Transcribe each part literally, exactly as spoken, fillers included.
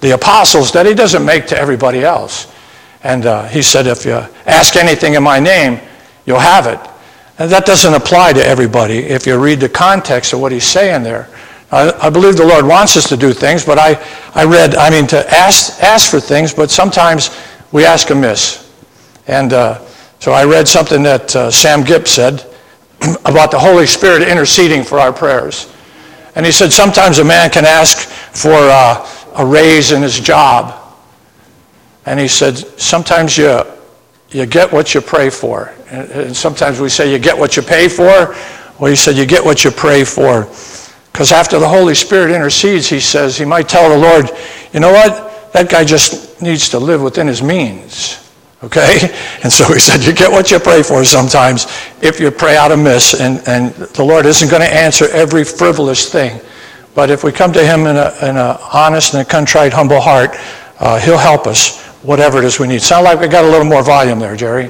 the apostles that he doesn't make to everybody else. And uh, he said, if you ask anything in my name, you'll have it. And that doesn't apply to everybody if you read the context of what he's saying there. I, I believe the Lord wants us to do things, but I, I read, I mean, to ask, ask for things, but sometimes we ask amiss. And uh, so I read something that uh, Sam Gipp said about the Holy Spirit interceding for our prayers. And he said sometimes a man can ask for uh, a raise in his job. And he said sometimes you, you get what you pray for. And, and sometimes we say you get what you pay for. Well, he said you get what you pray for. Because after the Holy Spirit intercedes, he says, he might tell the Lord, you know what? That guy just needs to live within his means. Okay? And so he said, you get what you pray for sometimes if you pray out amiss. And, and the Lord isn't going to answer every frivolous thing. But if we come to him in a, in a honest and a contrite, humble heart, uh, he'll help us, whatever it is we need. Sound like we got a little more volume there, Jerry?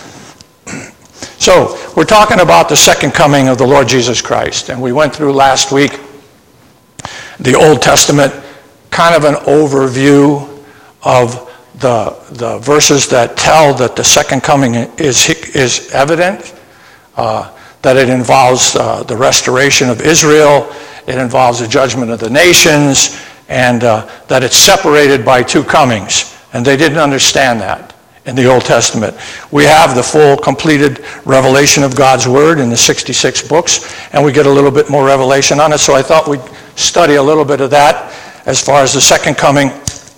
So, we're talking about the second coming of the Lord Jesus Christ. And we went through last week the Old Testament, kind of an overview of the, the verses that tell that the second coming is, is evident, uh, that it involves uh, the restoration of Israel, it involves the judgment of the nations, and uh, that it's separated by two comings. And they didn't understand that in the Old Testament. We have the full, completed revelation of God's Word in the sixty-six books, and we get a little bit more revelation on it. So I thought we'd study a little bit of that as far as the second coming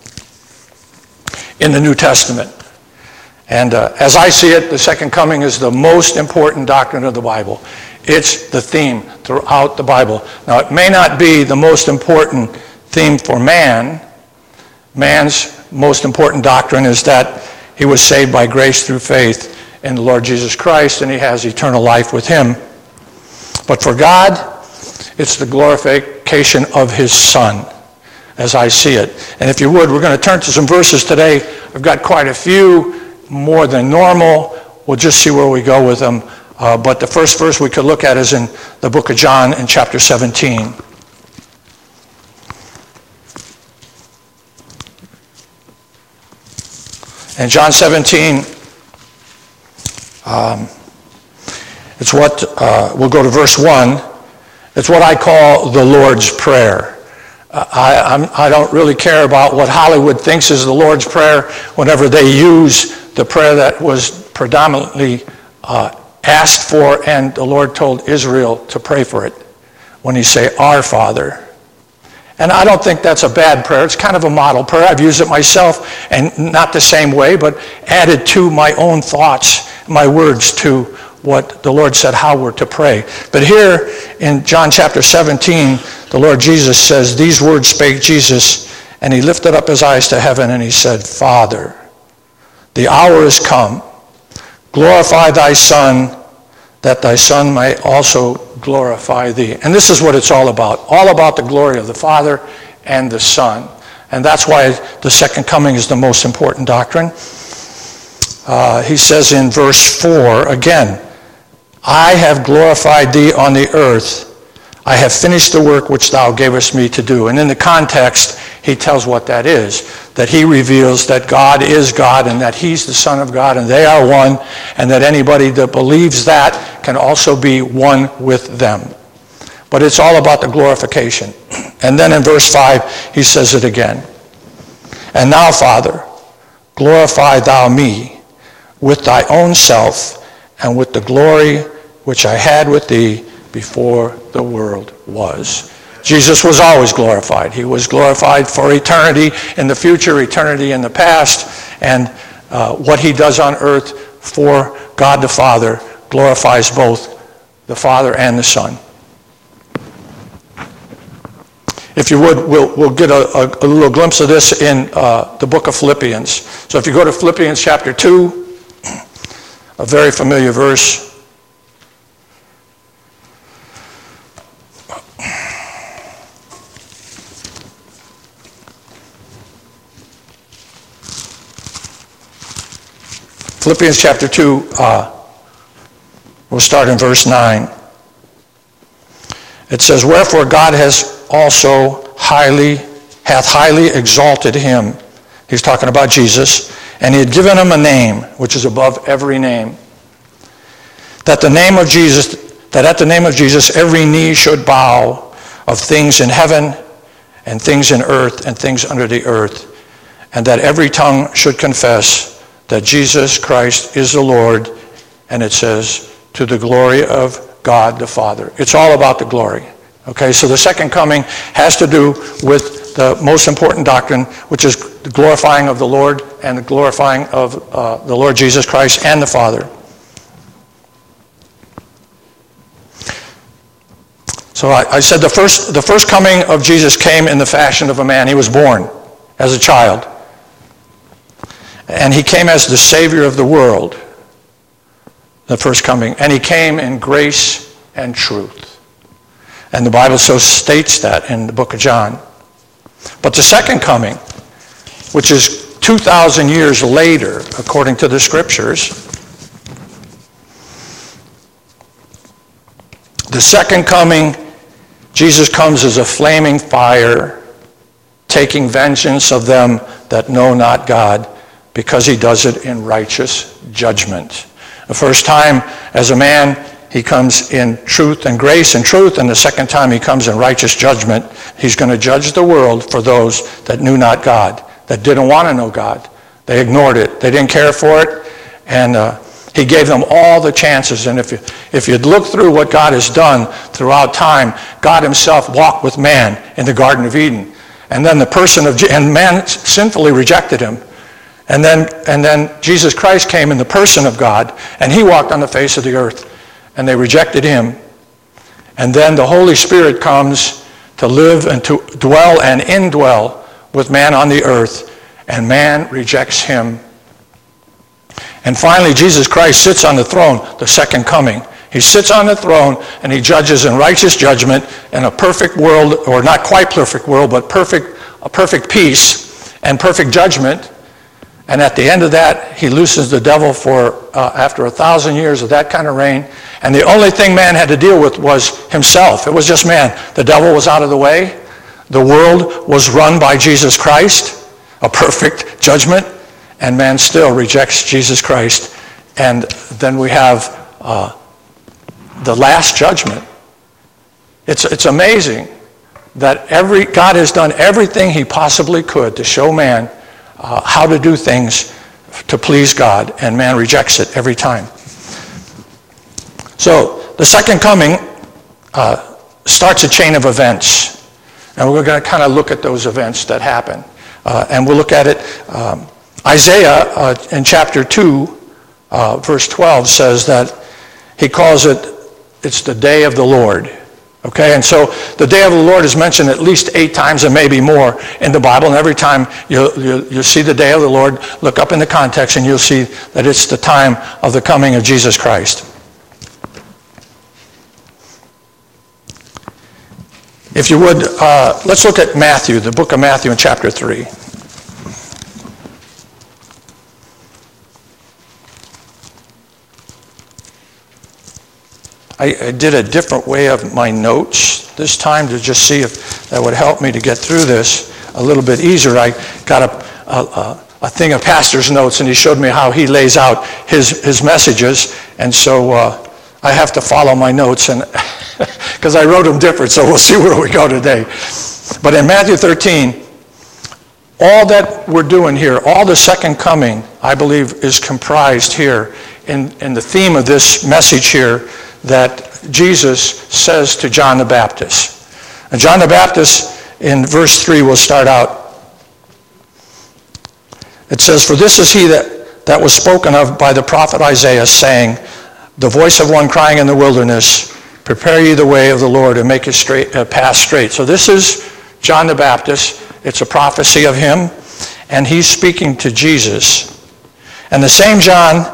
in the New Testament. And uh, as I see it, the second coming is the most important doctrine of the Bible. It's the theme throughout the Bible. Now, it may not be the most important theme for man. Man's most important doctrine is that he was saved by grace through faith in the Lord Jesus Christ, and he has eternal life with him. But for God, it's the glorification of his Son, as I see it. And if you would, we're going to turn to some verses today. I've got quite a few, more than normal. We'll just see where we go with them. Uh, but the first verse we could look at is in the book of John in chapter seventeen. In John seventeen, um, it's what, uh, we'll go to verse one. It's what I call the Lord's Prayer. Uh, I, I'm, I don't really care about what Hollywood thinks is the Lord's Prayer whenever they use the prayer that was predominantly uh, asked for, and the Lord told Israel to pray for it when he say, Our Father. And I don't think that's a bad prayer. It's kind of a model prayer. I've used it myself, and not the same way, but added to my own thoughts, my words to what the Lord said how we're to pray. But here in John chapter seventeen, the Lord Jesus says, these words spake Jesus, and he lifted up his eyes to heaven, and he said, Father, the hour is come. Glorify thy Son, that thy Son may also glorify thee. And this is what it's all about. All about the glory of the Father and the Son. And that's why the second coming is the most important doctrine. Uh, he says in verse four, again, I have glorified thee on the earth. I have finished the work which thou gavest me to do. And in the context, he tells what that is. That he reveals that God is God and that he's the Son of God and they are one, and that anybody that believes that can also be one with them. But it's all about the glorification. And then in verse five, he says it again. And now, Father, glorify thou me with thy own self and with the glory which I had with thee before the world was. Jesus was always glorified. He was glorified for eternity in the future, eternity in the past, and uh, what he does on earth for God the Father glorifies both the Father and the Son. If you would, we'll, we'll get a, a, a little glimpse of this in uh, the book of Philippians. So if you go to Philippians chapter two, a very familiar verse. Philippians chapter two, uh, we'll start in verse nine. It says, Wherefore God has also highly, hath highly exalted him. He's talking about Jesus. And he had given him a name, which is above every name. That the name of Jesus, that at the name of Jesus every knee should bow, of things in heaven and things in earth and things under the earth, and that every tongue should confess that Jesus Christ is the Lord, and it says, to the glory of God the Father. It's all about the glory. Okay, so the second coming has to do with the most important doctrine, which is the glorifying of the Lord and the glorifying of uh, the Lord Jesus Christ and the Father. So I, I said the first, the first coming of Jesus came in the fashion of a man. He was born as a child. And he came as the Savior of the world, the first coming. And he came in grace and truth. And the Bible so states that in the book of John. But the second coming, which is two thousand years later, according to the Scriptures, the second coming, Jesus comes as a flaming fire, taking vengeance of them that know not God, because he does it in righteous judgment. The first time as a man, he comes in truth and grace and truth, and the second time he comes in righteous judgment. He's going to judge the world for those that knew not God, that didn't want to know God. They ignored it. They didn't care for it, and uh, he gave them all the chances. And if you, if you'd look through what God has done throughout time, God himself walked with man in the Garden of Eden. And then the person of, and man sinfully rejected him. And then, and then Jesus Christ came in the person of God, and he walked on the face of the earth, and they rejected him. And then the Holy Spirit comes to live and to dwell and indwell with man on the earth, and man rejects him. And finally, Jesus Christ sits on the throne, the second coming. He sits on the throne, and he judges in righteous judgment in a perfect world, or not quite perfect world, but perfect, a perfect peace and perfect judgment. And at the end of that, he looses the devil for, uh, after a thousand years of that kind of reign. And the only thing man had to deal with was himself. It was just man. The devil was out of the way. The world was run by Jesus Christ, a perfect judgment. And man still rejects Jesus Christ. And then we have uh, the last judgment. It's, it's amazing that every God has done everything he possibly could to show man Uh, how to do things to please God, and man rejects it every time. So the second coming uh, starts a chain of events, and we're going to kind of look at those events that happen, uh, and we'll look at it. Um, Isaiah uh, in chapter two, uh, verse twelve says that he calls it, it's the day of the Lord. Okay, and so the day of the Lord is mentioned at least eight times and maybe more in the Bible, and every time you'll, you'll, you'll see the day of the Lord, look up in the context and you'll see that it's the time of the coming of Jesus Christ. If you would, uh, let's look at Matthew, the book of Matthew in chapter three. I, I did a different way of my notes this time to just see if that would help me to get through this a little bit easier. I got a, a, a thing of pastor's notes, and he showed me how he lays out his, his messages, and so uh, I have to follow my notes, and because I wrote them different, so we'll see where we go today. But in Matthew thirteen, all that we're doing here, all the second coming, I believe, is comprised here in, in the theme of this message here, that Jesus says to John the Baptist. And John the Baptist, in verse three, will start out. It says, "For this is he that, that was spoken of by the prophet Isaiah, saying, the voice of one crying in the wilderness, prepare ye the way of the Lord, and make his straight, uh, path straight." So this is John the Baptist. It's a prophecy of him, and he's speaking to Jesus. And the same John,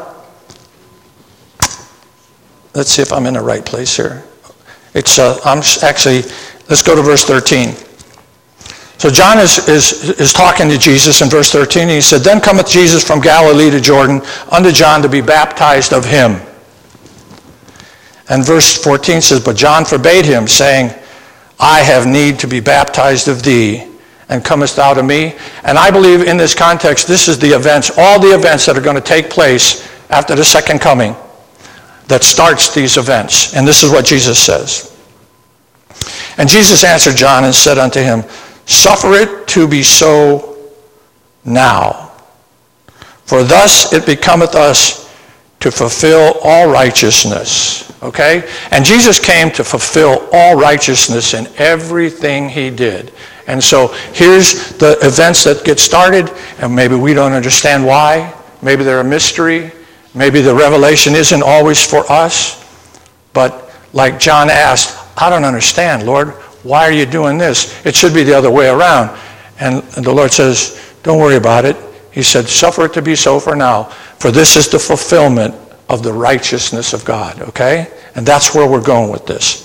let's see if I'm in the right place here. It's uh, I'm actually, let's go to verse thirteen. So John is, is, is talking to Jesus in verse thirteen, and he said, "Then cometh Jesus from Galilee to Jordan unto John to be baptized of him." And verse fourteen says, "But John forbade him, saying, I have need to be baptized of thee, and comest thou to me? And I believe in this context, this is the events, all the events that are going to take place after the second coming that starts these events. And this is what Jesus says. And Jesus answered John and said unto him, suffer it to be so now. For thus it becometh us to fulfill all righteousness. Okay? And Jesus came to fulfill all righteousness in everything he did. And so here's the events that get started, and maybe we don't understand why. Maybe they're a mystery. Maybe the revelation isn't always for us. But like John asked, I don't understand, Lord. Why are you doing this? It should be the other way around. And, and the Lord says, don't worry about it. He said, suffer it to be so for now, for this is the fulfillment of the righteousness of God, okay? And that's where we're going with this.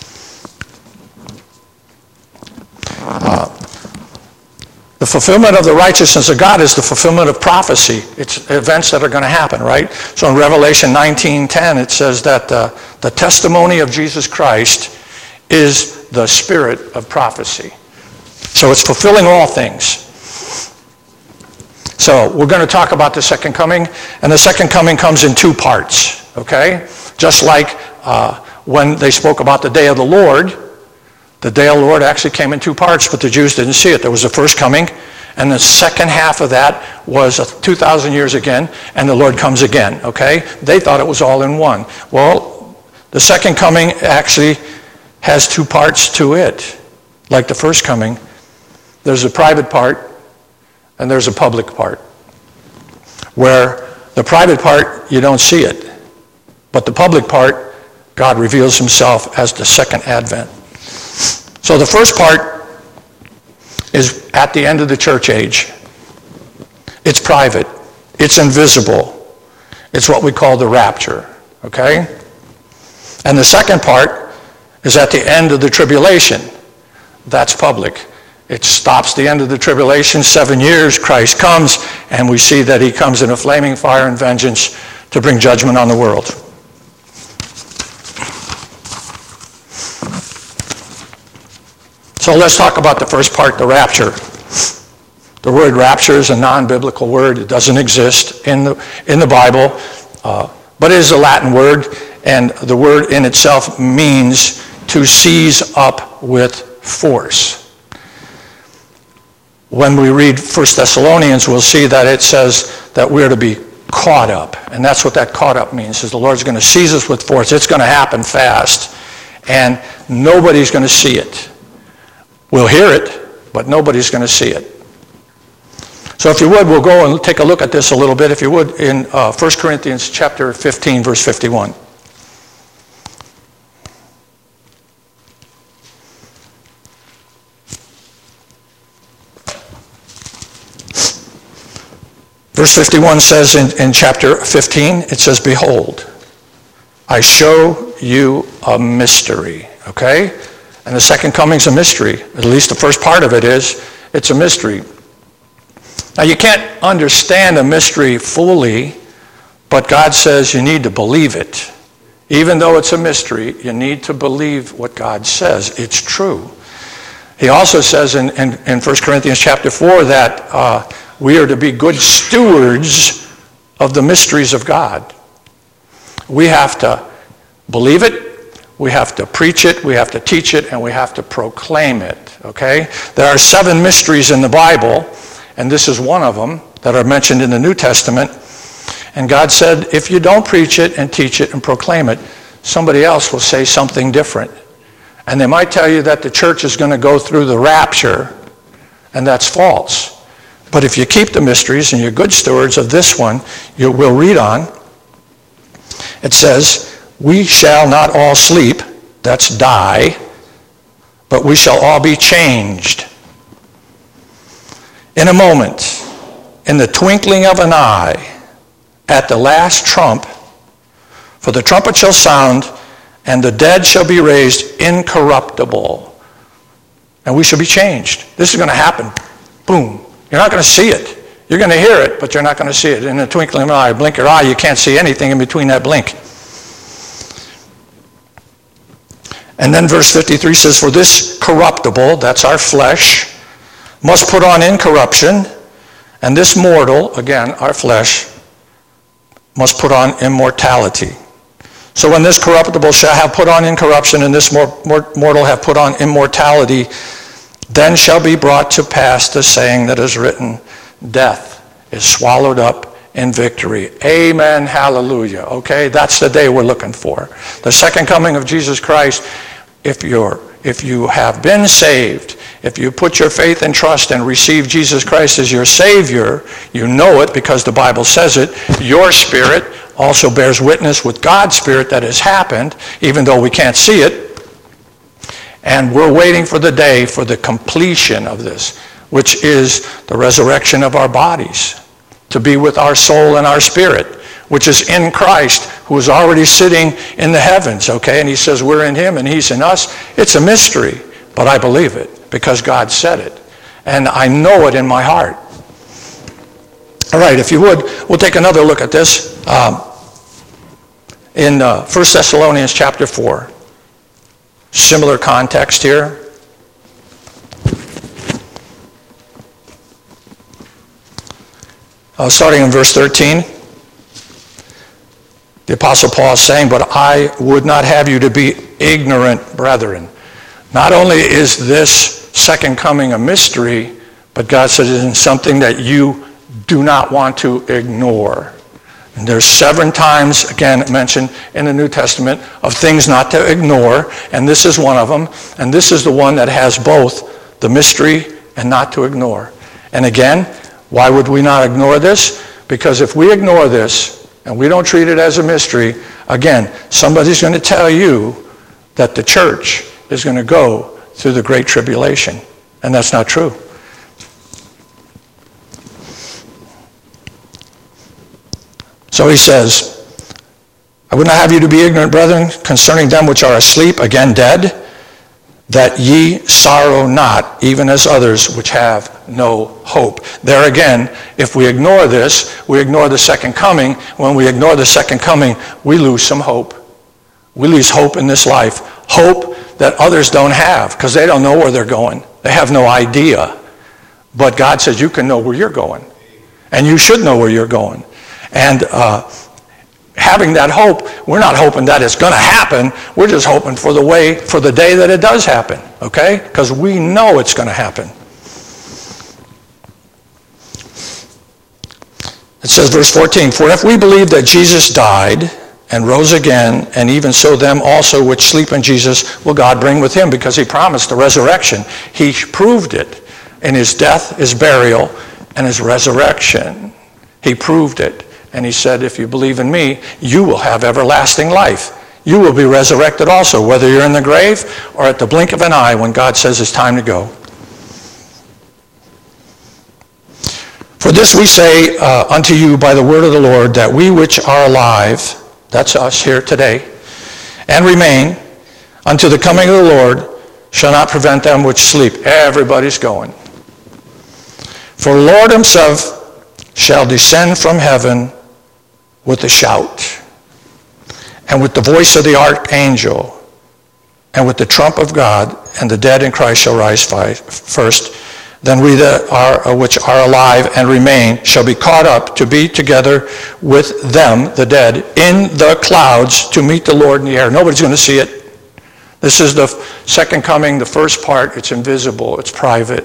Uh, the fulfillment of the righteousness of God is the fulfillment of prophecy. It's events that are going to happen, right? So in Revelation nineteen ten, it says that uh, the testimony of Jesus Christ is the spirit of prophecy. So it's fulfilling all things. So we're going to talk about the second coming, and the second coming comes in two parts, okay? Just like uh, when they spoke about the day of the Lord, the day of the Lord actually came in two parts, but the Jews didn't see it. There was the first coming, and the second half of that was two thousand years again, and the Lord comes again, okay? They thought it was all in one. Well, the second coming actually has two parts to it. Like the first coming, there's a private part, and there's a public part, where the private part, you don't see it. But the public part, God reveals himself as the second advent. So the first part is at the end of the church age. It's private. It's invisible. It's what we call the rapture, okay? And the second part is at the end of the tribulation. That's public. It stops the end of the tribulation, seven years, Christ comes, and we see that he comes in a flaming fire and vengeance to bring judgment on the world. So let's talk about the first part, the rapture. The word rapture is a non-biblical word. It doesn't exist in the, in the Bible, uh, but it is a Latin word, and the word in itself means to seize up with force. When we read First Thessalonians, we'll see that it says that we're to be caught up. And that's what that caught up means, is the Lord's going to seize us with force. It's going to happen fast. And nobody's going to see it. We'll hear it, but nobody's going to see it. So if you would, we'll go and take a look at this a little bit, if you would, in uh, First Corinthians chapter fifteen, verse fifty-one. Verse fifty-one says in, in chapter fifteen, it says, behold, I show you a mystery, okay? And the second coming's a mystery. At least the first part of it is. It's a mystery. Now you can't understand a mystery fully, but God says you need to believe it. Even though it's a mystery, you need to believe what God says. It's true. He also says in, in, in First Corinthians chapter four that uh, we are to be good stewards of the mysteries of God. We have to believe it, we have to preach it, we have to teach it, and we have to proclaim it, okay? There are seven mysteries in the Bible, and this is one of them that are mentioned in the New Testament. And God said, if you don't preach it and teach it and proclaim it, somebody else will say something different. And they might tell you that the church is going to go through the rapture, and that's false. But if you keep the mysteries and you're good stewards of this one, you will read on. It says, we shall not all sleep, that's die, but we shall all be changed. In a moment, in the twinkling of an eye, at the last trump, for the trumpet shall sound, and the dead shall be raised incorruptible. And we shall be changed. This is going to happen. Boom. You're not going to see it. You're going to hear it, but you're not going to see it. In the twinkling of an eye, blink your eye, you can't see anything in between that blink. And then verse fifty-three says, for this corruptible, that's our flesh, must put on incorruption, and this mortal, again, our flesh, must put on immortality. So when this corruptible shall have put on incorruption, and this mortal have put on immortality, then shall be brought to pass the saying that is written, death is swallowed up in victory. Amen, hallelujah. Okay, that's the day we're looking for. The second coming of Jesus Christ. If you're, if you have been saved, if you put your faith and trust and receive Jesus Christ as your Savior, you know it because the Bible says it. Your spirit also bears witness with God's Spirit that has happened, even though we can't see it. And we're waiting for the day for the completion of this, which is the resurrection of our bodies, to be with our soul and our spirit, which is in Christ, who is already sitting in the heavens, okay? And he says we're in him and he's in us. It's a mystery, but I believe it because God said it. And I know it in my heart. All right, if you would, we'll take another look at this um, in uh, First Thessalonians chapter four. Similar context here. Uh, starting in verse thirteen. The Apostle Paul is saying, but I would not have you to be ignorant, brethren. Not only is this second coming a mystery, but God says it is something that you do not want to ignore. And there's seven times, again, mentioned in the New Testament of things not to ignore, and this is one of them. And this is the one that has both the mystery and not to ignore. And again, why would we not ignore this? Because if we ignore this, and we don't treat it as a mystery, again, somebody's going to tell you that the church is going to go through the Great Tribulation. And that's not true. So he says, I would not have you to be ignorant, brethren, concerning them which are asleep, again dead, that ye sorrow not, even as others which have no hope. There again, if we ignore this, we ignore the second coming. When we ignore the second coming, we lose some hope. We lose hope in this life. Hope that others don't have, because they don't know where they're going. They have no idea. But God says you can know where you're going. And you should know where you're going. And uh, having that hope, we're not hoping that it's going to happen. We're just hoping for the way, for the day that it does happen, okay? Because we know it's going to happen. It says, verse fourteen, for if we believe that Jesus died and rose again, and even so them also which sleep in Jesus will God bring with him, because he promised the resurrection. He proved it in his death, his burial, and his resurrection. He proved it. And he said, if you believe in me, you will have everlasting life. You will be resurrected also, whether you're in the grave or at the blink of an eye when God says it's time to go. For this we say uh, unto you by the word of the Lord, that we which are alive, that's us here today, and remain unto the coming of the Lord, shall not prevent them which sleep. Everybody's going. For the Lord himself shall descend from heaven with a shout, and with the voice of the archangel, and with the trump of God, and the dead in Christ shall rise first. Then we that are which are alive and remain shall be caught up to be together with them, the dead, in the clouds to meet the Lord in the air. Nobody's going to see it. This is the second coming, the first part. It's invisible. It's private.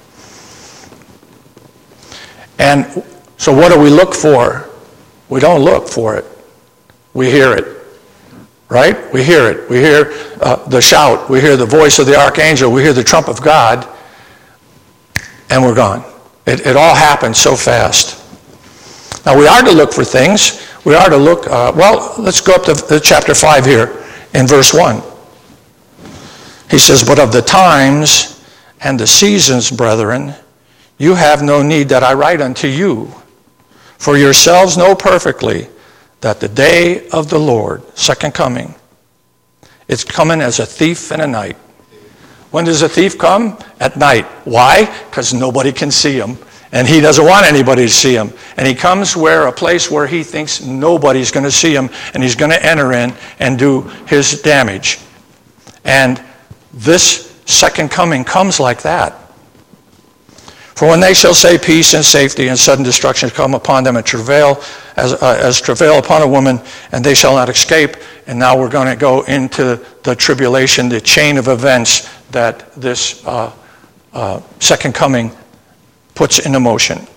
And so what do we look for? We don't look for it. We hear it. Right? We hear it. We hear uh, the shout. We hear the voice of the archangel. We hear the trump of God. And we're gone. It, it all happens so fast. Now we are to look for things. We are to look, uh, well, let's go up to, to chapter five here in verse one. He says, but of the times and the seasons, brethren, you have no need that I write unto you. For yourselves know perfectly that the day of the Lord, second coming, it's coming as a thief in the night. When does a thief come? At night. Why? Because nobody can see him. And he doesn't want anybody to see him. And he comes where a place where he thinks nobody's going to see him, and he's going to enter in and do his damage. And this second coming comes like that. For when they shall say peace and safety, and sudden destruction come upon them, and travail as, uh, as travail upon a woman, and they shall not escape. And now we're going to go into the tribulation, the chain of events that this uh, uh, second coming puts into motion.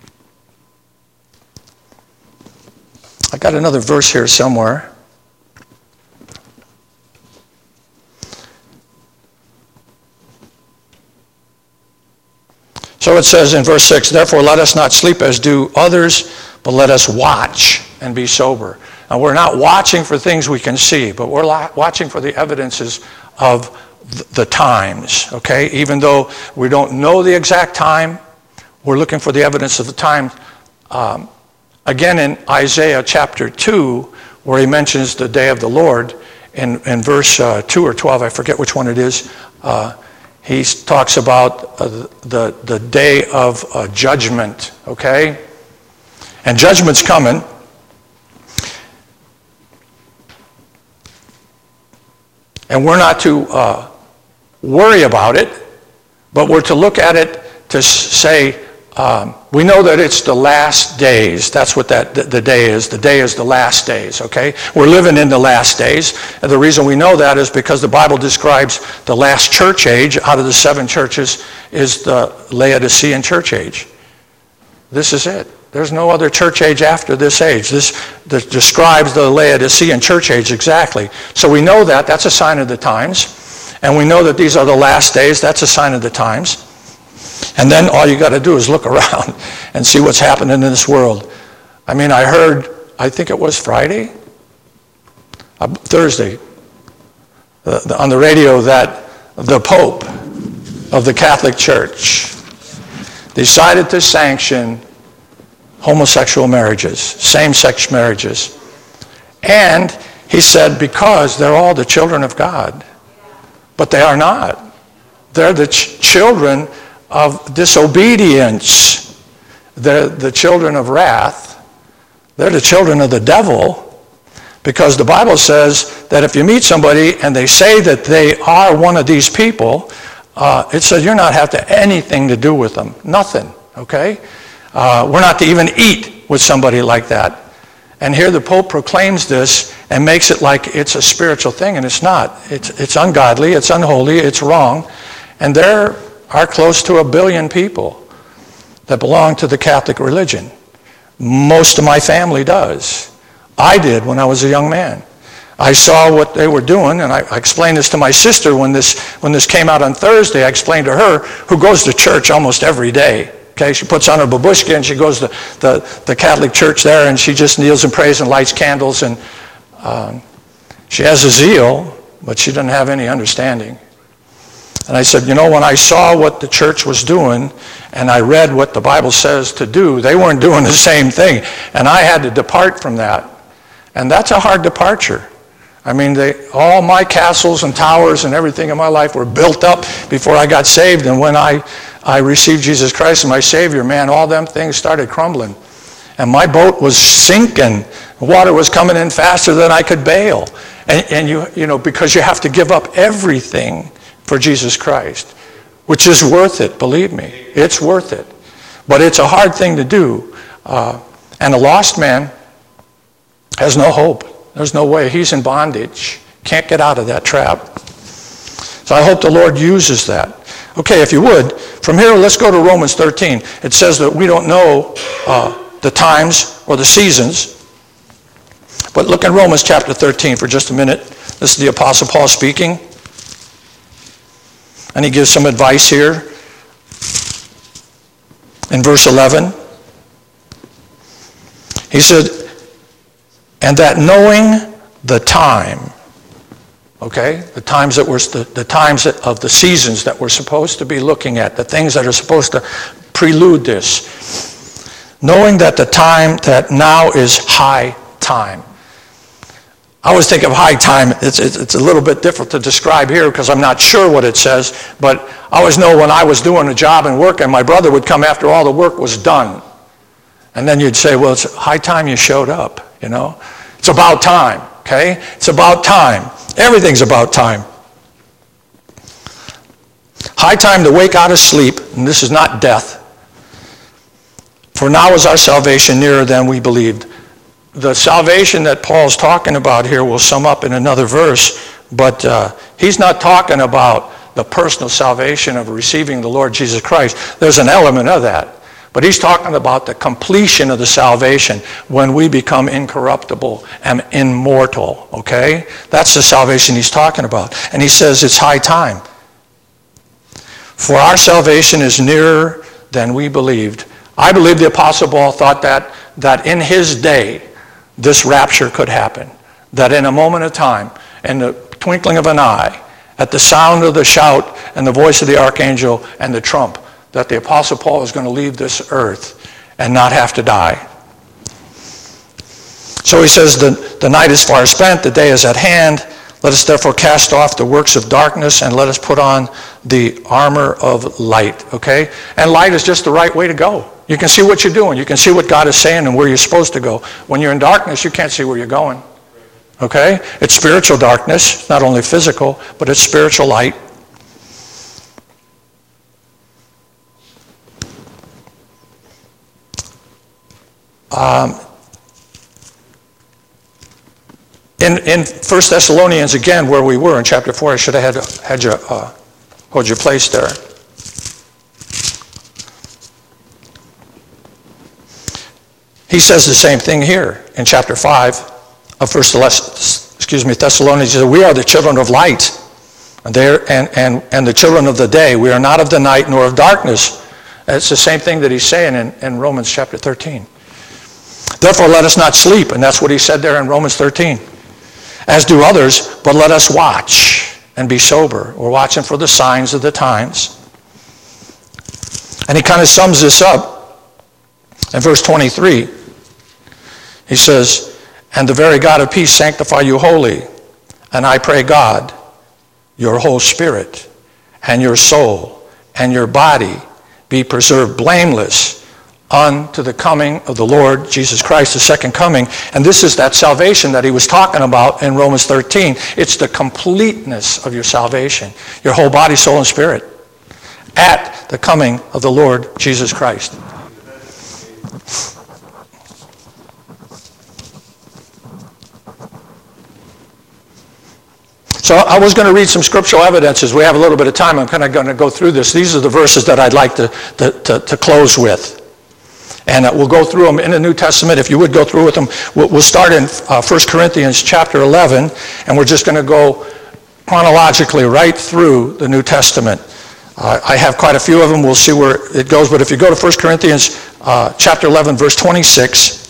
I got another verse here somewhere. So it says in verse six, therefore let us not sleep as do others, but let us watch and be sober. Now we're not watching for things we can see, but we're watching for the evidences of the times, okay? Even though we don't know the exact time, we're looking for the evidence of the time. Um, again in Isaiah chapter two, where he mentions the day of the Lord, in, in verse uh, two or twelve, I forget which one it is, uh, he talks about uh, the, the day of uh, judgment, okay? And judgment's coming. And we're not to uh, worry about it, but we're to look at it to say, um, we know that it's the last days. That's what that the, the day is. The day is the last days, okay? We're living in the last days. And the reason we know that is because the Bible describes the last church age out of the seven churches is the Laodicean church age. This is it. There's no other church age after this age. This, this describes the Laodicean church age exactly. So we know that. That's a sign of the times. And we know that these are the last days. That's a sign of the times. And then all you got to do is look around and see what's happening in this world. I mean, I heard, I think it was Friday, uh, Thursday, uh, the, on the radio that the Pope of the Catholic Church decided to sanction homosexual marriages, same-sex marriages. And he said because they're all the children of God. But they are not. They're the ch- children of disobedience. They're the children of wrath. They're the children of the devil, because the Bible says that if you meet somebody and they say that they are one of these people, uh, it says you're not have to anything to do with them. Nothing, okay? Uh, we're not to even eat with somebody like that. And here the Pope proclaims this and makes it like it's a spiritual thing, and it's not. It's, it's ungodly, it's unholy, it's wrong. And there are close to a billion people that belong to the Catholic religion. Most of my family does. I did when I was a young man. I saw what they were doing, and I, I explained this to my sister when this when this came out on Thursday. I explained to her, who goes to church almost every day. Okay, she puts on her babushka and she goes to the, the Catholic church there, and she just kneels and prays and lights candles, and um, she has a zeal, but she doesn't have any understanding. And I said, you know, when I saw what the church was doing and I read what the Bible says to do, they weren't doing the same thing. And I had to depart from that. And that's a hard departure. I mean, they, all my castles and towers and everything in my life were built up before I got saved. And when I, I received Jesus Christ as my Savior, man, all them things started crumbling. And my boat was sinking. Water was coming in faster than I could bail. And, and you, you know, because you have to give up everything for Jesus Christ, which is worth it, believe me. It's worth it. But it's a hard thing to do. Uh, and a lost man has no hope. There's no way. He's in bondage. Can't get out of that trap. So I hope the Lord uses that. Okay, if you would, from here, let's go to Romans thirteen. It says that we don't know uh, the times or the seasons. But look in Romans chapter thirteen for just a minute. This is the Apostle Paul speaking. And he gives some advice here. In verse eleven, he said, and that knowing the time, okay, the times that we're, the, the times of the seasons that we're supposed to be looking at, the things that are supposed to prelude this, knowing that the time that now is high time. I always think of high time, it's, it's, it's a little bit difficult to describe here because I'm not sure what it says, but I always know when I was doing a job and work and my brother would come after all the work was done. And then you'd say, well, it's high time you showed up, you know. It's about time, okay? It's about time. Everything's about time. High time to wake out of sleep, and this is not death. For now is our salvation nearer than we believed. The salvation that Paul's talking about here will sum up in another verse, but uh, he's not talking about the personal salvation of receiving the Lord Jesus Christ. There's an element of that. But he's talking about the completion of the salvation when we become incorruptible and immortal, okay? That's the salvation he's talking about. And he says it's high time. For our salvation is nearer than we believed. I believe the Apostle Paul thought that, that in his day, this rapture could happen. That in a moment of time, in the twinkling of an eye, at the sound of the shout and the voice of the archangel and the trump, that the Apostle Paul is going to leave this earth and not have to die. So he says, the, the night is far spent, the day is at hand. Let us therefore cast off the works of darkness and let us put on the armor of light, okay? And light is just the right way to go. You can see what you're doing. You can see what God is saying and where you're supposed to go. When you're in darkness, you can't see where you're going, okay? It's spiritual darkness, not only physical, but it's spiritual light. Um, in in First Thessalonians, again, where we were in chapter four, I should have had, had you uh, hold your place there. He says the same thing here in chapter five of First excuse me, Thessalonians. He says, we are the children of light, and, and, and, and the children of the day. We are not of the night nor of darkness. It's the same thing that he's saying in, in Romans chapter thirteen. Therefore, let us not sleep, and that's what he said there in Romans thirteen, as do others, but let us watch and be sober. We're watching for the signs of the times. And he kind of sums this up in verse twenty-three. He says, and the very God of peace sanctify you wholly, and I pray God, your whole spirit, and your soul, and your body be preserved blameless unto the coming of the Lord Jesus Christ, the second coming. And this is that salvation that he was talking about in Romans thirteen. It's the completeness of your salvation, your whole body, soul, and spirit, at the coming of the Lord Jesus Christ. So I was going to read some scriptural evidences. We have a little bit of time. I'm kind of going to go through this. These are the verses that I'd like to, to, to, to close with. And uh, we'll go through them in the New Testament. If you would go through with them, we'll, we'll start in uh, First Corinthians chapter eleven, and we're just going to go chronologically right through the New Testament. Uh, I have quite a few of them. We'll see where it goes. But if you go to First Corinthians uh, chapter eleven, verse twenty-six,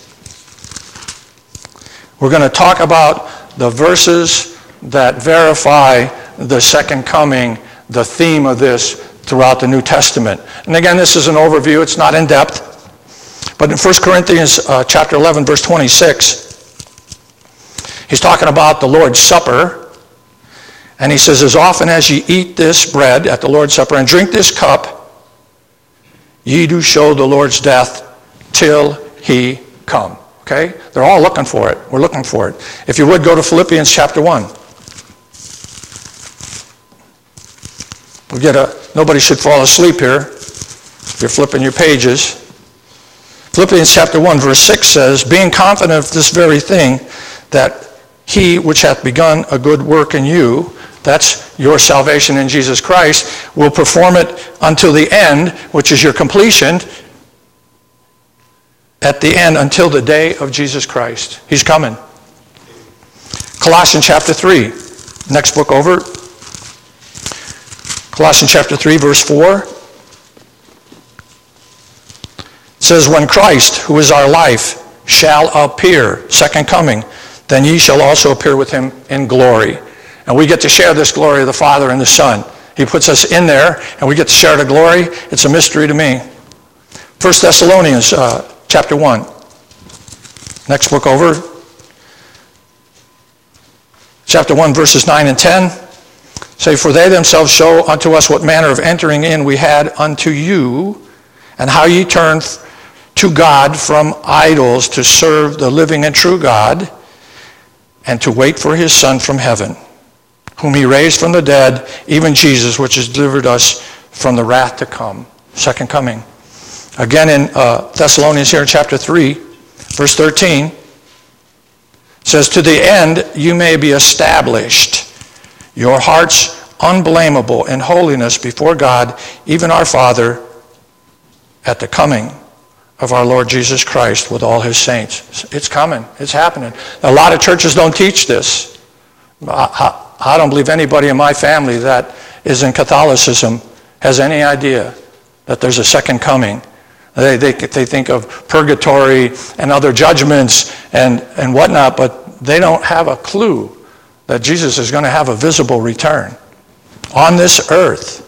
we're going to talk about the verses that verify the second coming, the theme of this throughout the New Testament. And again, this is an overview. It's not in depth. But in First Corinthians uh, chapter eleven, verse twenty-six, he's talking about the Lord's Supper. And he says, as often as ye eat this bread at the Lord's Supper and drink this cup, ye do show the Lord's death till he come. Okay? They're all looking for it. We're looking for it. If you would, go to Philippians chapter one. We'll get a, nobody should fall asleep here if you're flipping your pages. Philippians chapter one, verse six says, being confident of this very thing, that he which hath begun a good work in you, that's your salvation in Jesus Christ, will perform it until the end, which is your completion, at the end until the day of Jesus Christ. He's coming. Colossians chapter three, next book over. Colossians chapter three, verse four. It says, when Christ, who is our life, shall appear, second coming, then ye shall also appear with him in glory. And we get to share this glory of the Father and the Son. He puts us in there, and we get to share the glory. It's a mystery to me. First Thessalonians uh, chapter one. Next book over. Chapter one, verses nine and ten. Say, for they themselves show unto us what manner of entering in we had unto you, and how ye turned to God from idols to serve the living and true God, and to wait for his Son from heaven, whom he raised from the dead, even Jesus, which has delivered us from the wrath to come. Second coming. Again in uh, Thessalonians here in chapter three, verse thirteen, it says, to the end you may be established, your hearts unblameable in holiness before God, even our Father, at the coming of our Lord Jesus Christ with all his saints. It's coming. It's happening. A lot of churches don't teach this. I, I, I don't believe anybody in my family that is in Catholicism has any idea that there's a second coming. They, they, they think of purgatory and other judgments and, and whatnot, but they don't have a clue that Jesus is going to have a visible return on this earth.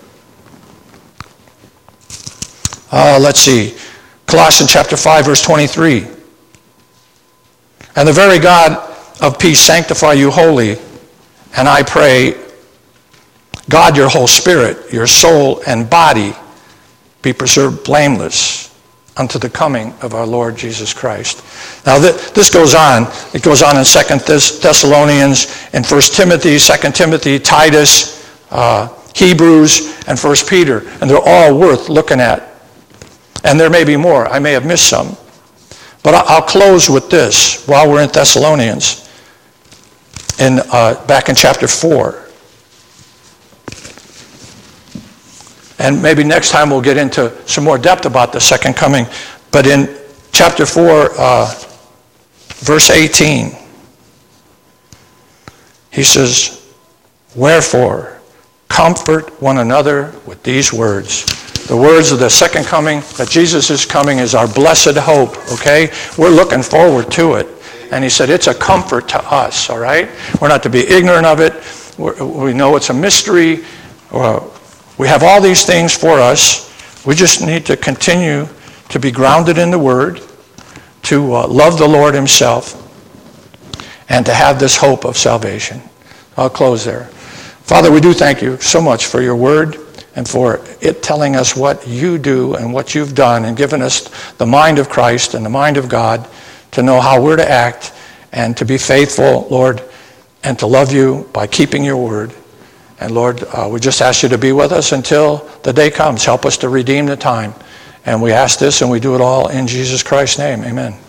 Uh, let's see. Colossians chapter five, verse twenty-three. And the very God of peace sanctify you wholly, and I pray, God, your whole spirit, your soul and body be preserved blameless unto the coming of our Lord Jesus Christ. Now th- this goes on. It goes on in Second Thess- Thessalonians, in First Timothy, Second Timothy, Titus, uh, Hebrews, and First Peter. And they're all worth looking at. And there may be more. I may have missed some. But I'll close with this while we're in Thessalonians. In, uh, back in chapter four. And maybe next time we'll get into some more depth about the second coming. But in chapter four, uh, verse eighteen, he says, wherefore, comfort one another with these words. The words of the second coming, that Jesus is coming, is our blessed hope, okay? We're looking forward to it. And he said, it's a comfort to us, all right? We're not to be ignorant of it. We're, we know it's a mystery. Uh, we have all these things for us. We just need to continue to be grounded in the Word, to uh, love the Lord himself, and to have this hope of salvation. I'll close there. Father, we do thank you so much for your Word and for it telling us what you do and what you've done and given us the mind of Christ and the mind of God to know how we're to act and to be faithful, Lord, and to love you by keeping your word. And Lord, uh, we just ask you to be with us until the day comes. Help us to redeem the time. And we ask this and we do it all in Jesus Christ's name. Amen.